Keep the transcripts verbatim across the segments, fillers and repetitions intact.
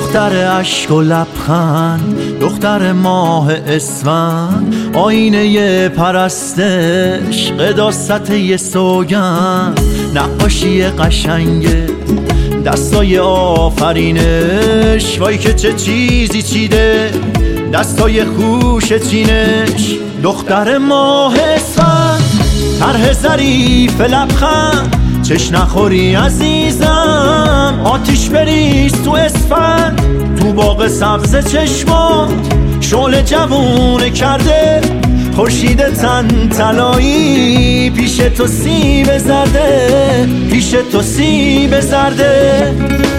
دختر اشک و لبخند، دختر ماه اسفند، آینه پرستش، قداست یه سوگند، نقاشی قشنگه دستای آفرینش. وای که چه چیزی چیده دستای خوش چینش. دختر ماه اسفند، طرح ظریف لبخند، چش نخوری عزیزم، آتیش بریز تو اسفند. تو باغ سبز چشمات شعله جوونه کرده، خورشید تن طلایی، پیش تو سیب زرده، پیش تو سیب زرده.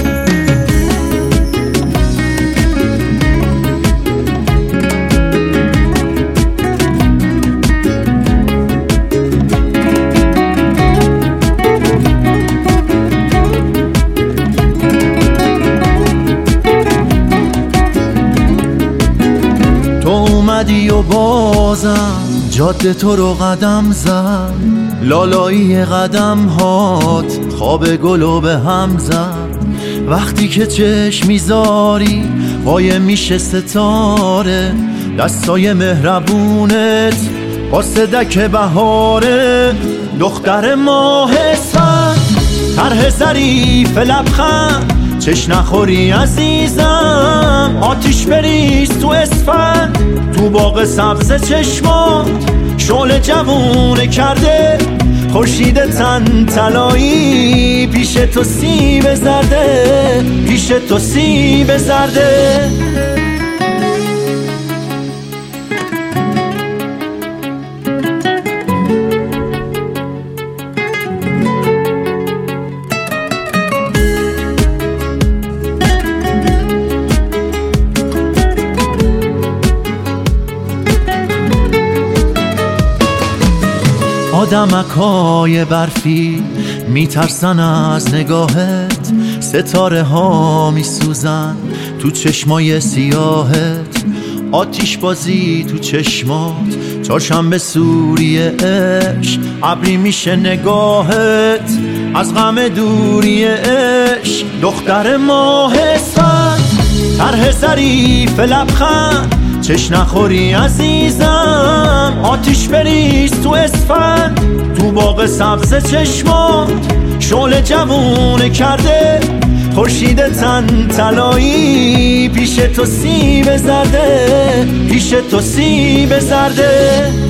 تو اومدی و بازم جاده تو رو قدم زد، لالایی قدم هات خواب گلو به هم زد. وقتی که چشم میذاری قایم میشه ستاره، دستای مهربونت با صدک بهاره. دختر ماه اسفند، طرح ظریف لبخند، چش نخوری عزیزم، آتیش بریز تو اسفند. تو باغ سبز چشمات شعله جوونه کرده، خورشید تن طلایی، پیش تو سیب زرده، پیش تو سیب زرده. آدمکای برفی میترسن از نگاهت، ستاره ها میسوزن تو چشمای سیاهت. آتیش بازی تو چشمات، چهارشنبه سوری عشق، ابری میشه نگاهت از غم دوری عشق. دختر ماه اسفند، طرح ظریف لبخند، چش نخوری عزیزم، آتیش بریز تو اسفند. تو باغ سبز چشمات شعله جوونه کرده، خورشید تن طلایی، پیش تو سیب زرده، پیش تو سیب زرده.